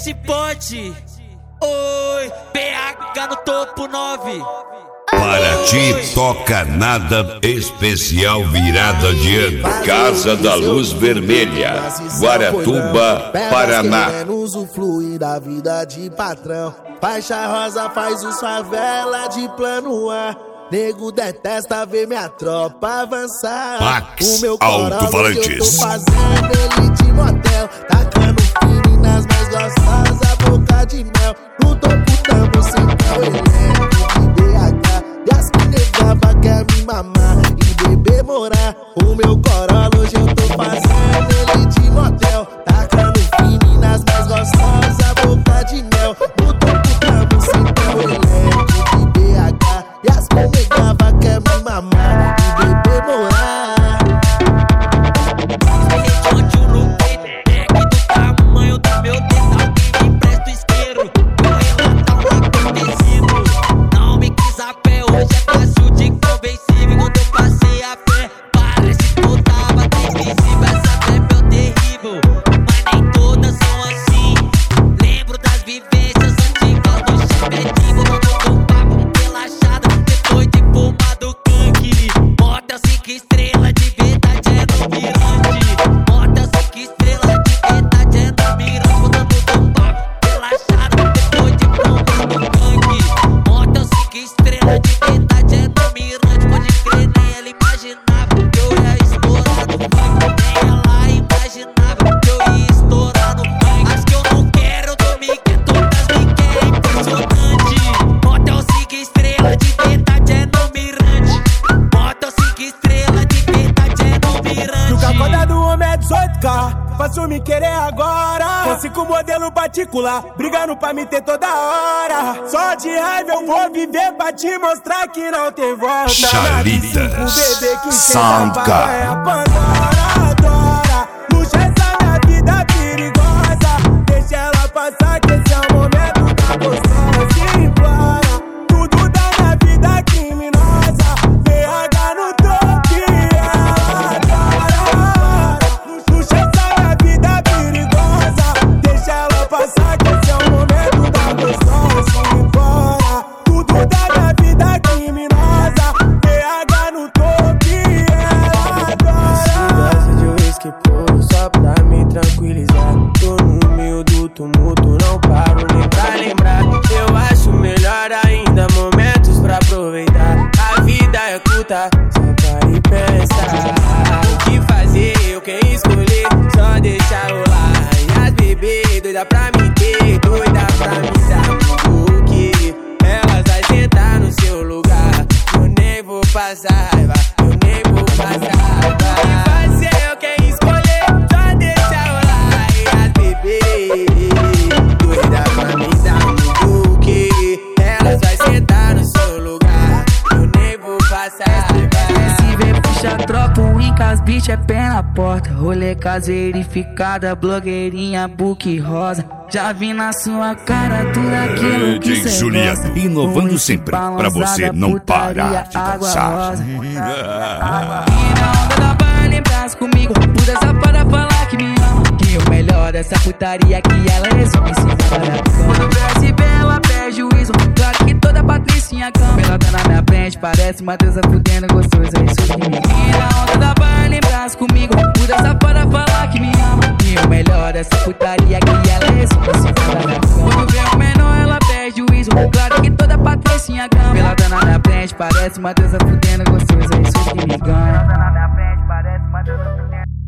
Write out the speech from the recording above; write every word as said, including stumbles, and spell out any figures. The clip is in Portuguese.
se pode. Oi, P H no topo nove. Para ti toca nada especial virada de ano. Casa da Luz Vermelha, Guaratuba, Paraná. Menos o fluir da vida de patrão. Faixa rosa faz os favela de plano A. Nego detesta ver minha tropa avançar. Max O meu Alto-Falantes. Eu tô fazendo ele de motel, tacando firme nas mais gostosas, boca de mel. No topo tamo sem o elenco de B H. E as que negava quer me mamar e beber morar. O meu Corolla hoje eu tô fazendo ele de motel, tacando firme nas mais gostosas, boca de mel. No topo tamo sem o elenco de B H. E as que negava quer me mamar e beber morar. Faço me querer agora. Consigo modelo particular, brigando pra me ter toda hora. Só de raiva eu vou viver pra te mostrar que não tem volta. Chalitas Soundcar é a Pandora, adora. Luxa essa minha vida perigosa. Deixa ela passar que esse é o momento da gostosa. Se implora, tudo da minha vida criminosa. B H no toque, ela adora. Luxa essa minha vida perigosa. Deixa ela passar que esse é o momento da gostosa. Se implora, tudo da minha vida criminosa. B H no toque, ela adora. Se gosta de uísque puro só pra me tranquilizar. Tô no meio do tumulto, não paro nem pra lembrar. Eu acho melhor ainda momentos pra aproveitar. A vida é curta, só para e pensar. O que fazer, eu quem escolher, só deixar rolar. E as bebês doida pra me ter, doida pra me dar o que elas vai sentar no seu lugar. Eu nem vou passar raiva, eu nem vou passar raiva. O que fazer, eu quem escolher, só deixar rolar. E as bebês doida pra me dar o que elas vai sentar no seu lugar. Eu nem vou passar raiva. Se vem puxa tropa, o Incas bicho é pé na porta. Rolê caseirificada, blogueirinha, book rosa. Já vi na sua cara tudo aquilo que cê Juliano, gosta. inovando sempre pra você não parar de dançar. E na onda da barra lembras comigo, puta essa para falar que me ama. Que o melhor dessa putaria que ela resume em cima da cama. Quando desce bem ela perde o juízo, claro que toda patricinha cama. Ela tá na minha frente, parece uma deusa fudendo gostoso, é isso que me ama. E na onda da barra lembras comigo, puta essa para falar que me ama. Que o melhor dessa putaria que ela resume em cima da cama. Quando vem o menor ela perde o juízo, claro que toda patricinha cama. Ela tá na minha frente, parece uma deusa fudendo gostoso, é isso que me ganha. Ela tá na minha frente, parece uma deusa fudendo.